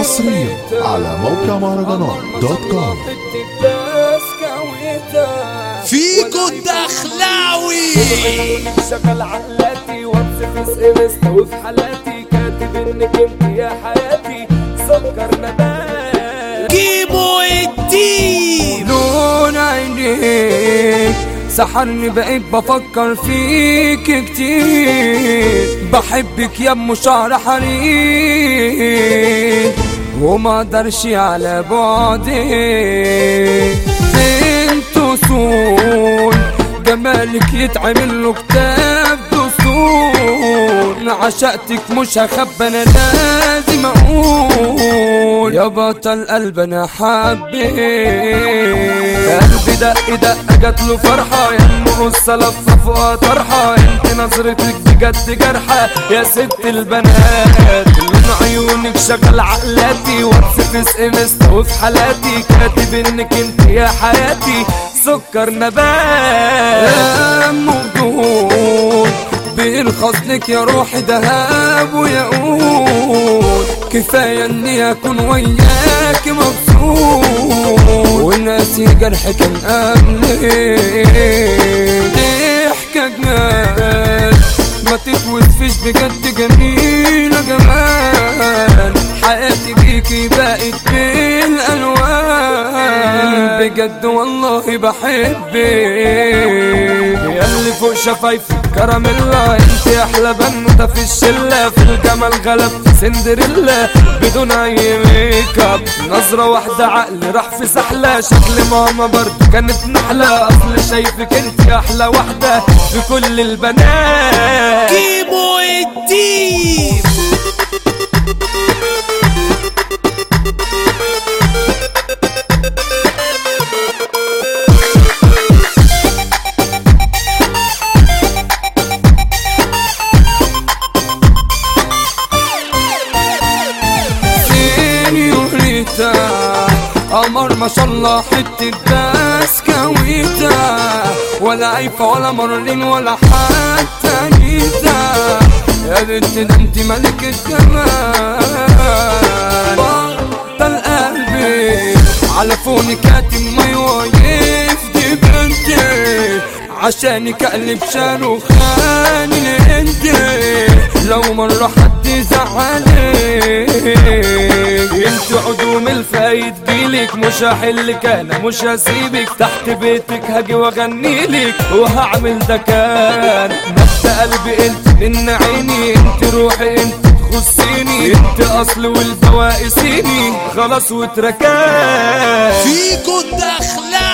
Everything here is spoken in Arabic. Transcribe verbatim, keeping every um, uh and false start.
حصريا على موقع مهرجانات دوت كوم. فيكو الدخلاوي شغل علاتي واتس انستا وفي حالاتي كاتب انك انت يا حياتي سكر نبات جيبوا الدين. لون عينيك سحرني بقيت بفكر فيك كتير، بحبك يا ام شعر حرير وما اقدرش على بعدك. بنت وصول جمالك يتعمل له كتاب دستور، عشقتك مش هخبى انا لازم اقول يا بطل قلب انا حبيت. قلبي دق دق جاتله فرحة يا ام قصة لفة فوقها طرحة، انت نظرتك بجد جرحة يا ست البنات. لون عيونك شغل عقلاتي واتس انستا وفي حالاتي كاتب انك انت يا حياتي سكر نبات. يا موجود بيرخص لك يا روحي دهب وياقوت، كفاية اني اكون وياك مبسوط وناسي جرح كان قبلي. ضحكة جمال ما تتوصفش بجد جميلة جمال، حياتي بيكي بقت بالالوان بجد والله بحبك. ياللي فوق شفايفك كراميلا انت احلى بنوتة في الشلة، في الجمال غلبت سندريلا بدون اي ميك اب. نظرة واحدة عقلي راح في سحلة، شكل ماما برضو كانت نحلة، اصل شايفك انت احلى واحدة في كل البنات. جيبوا الدين. قمر ما شاء الله حتة بسكويتة، ولا عيفة ولا مرين ولا حتى نيتا، يا بنت ده انت ملك الجمال. بطل قلبي على فوني كاتم ما يوقف دي بنتي، عشانك اقلب شاروخان الهندي لو مرة حد زعلك. انت عدوم الفايد جيلك مش هحلك انا مش هسيبك، تحت بيتك هاجي واغنيلك وهعمل ده كان نبت قلبي انت من عيني، انت روحي انت تخصيني، انت اصل والبواقي سيني خلاص واتركان. فيكو الدخلاوي